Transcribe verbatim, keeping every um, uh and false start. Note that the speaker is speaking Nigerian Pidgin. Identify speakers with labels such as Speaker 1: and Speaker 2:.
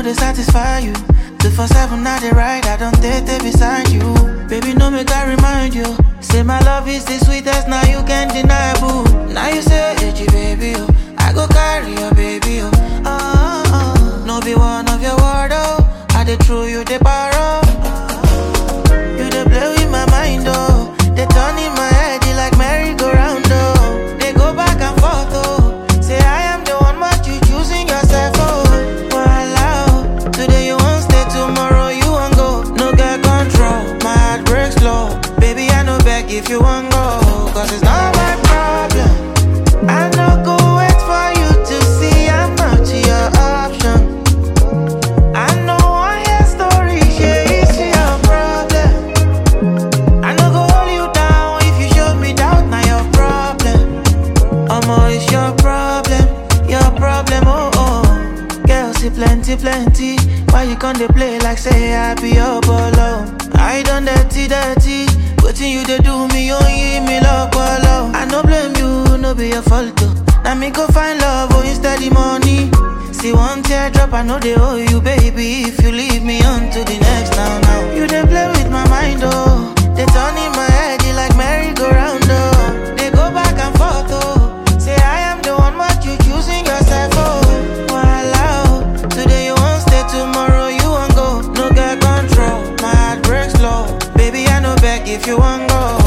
Speaker 1: they satisfy you. Two for seven, now they ride, I don't date they beside you. Baby, no make I remind you. Say my love is the sweetest, now you can't deny, boo. Now you say, hey, G, baby, oh, I go carry your baby, oh. Oh, oh, oh. No be one of your word, oh. I dey throw you the barrow. You dey play with my mind, oh. They turn in my head, you like merry-go-round, oh. They go back and forth, oh. Say I am the one, but you choosing yourself, oh. Voila, oh. Today you won't stay, tomorrow you won't go. No get control, my heart breaks slow. Baby, I know beg if you won't go, cause it's not my problem. I no go wait for you to see I'm not your option. I know I hear stories, yeah, it's your problem. I no go hold you down if you show me doubt, now your problem. Omo, it's your problem, your problem, oh oh. Girl, see plenty, plenty. Why you can't they play like say I be your bolo? I done dirty, dirty. Wetin you dey do me, oh, you me love, bolo. I no blame you, no be your fault, oh. Now me go find love, oh, instead the money. See one teardrop, I know they owe you, baby. If you leave me on to the next, now, now. You dey play with my mind, oh. They turn in my head, you like merry-go-round, oh. They go back and forth, oh. Say I am the one, but you choosing yourself, oh. Voila, oh. Today you won't stay, tomorrow you won't go. No get control, my heart breaks slow. Baby, I know beg if you won't go.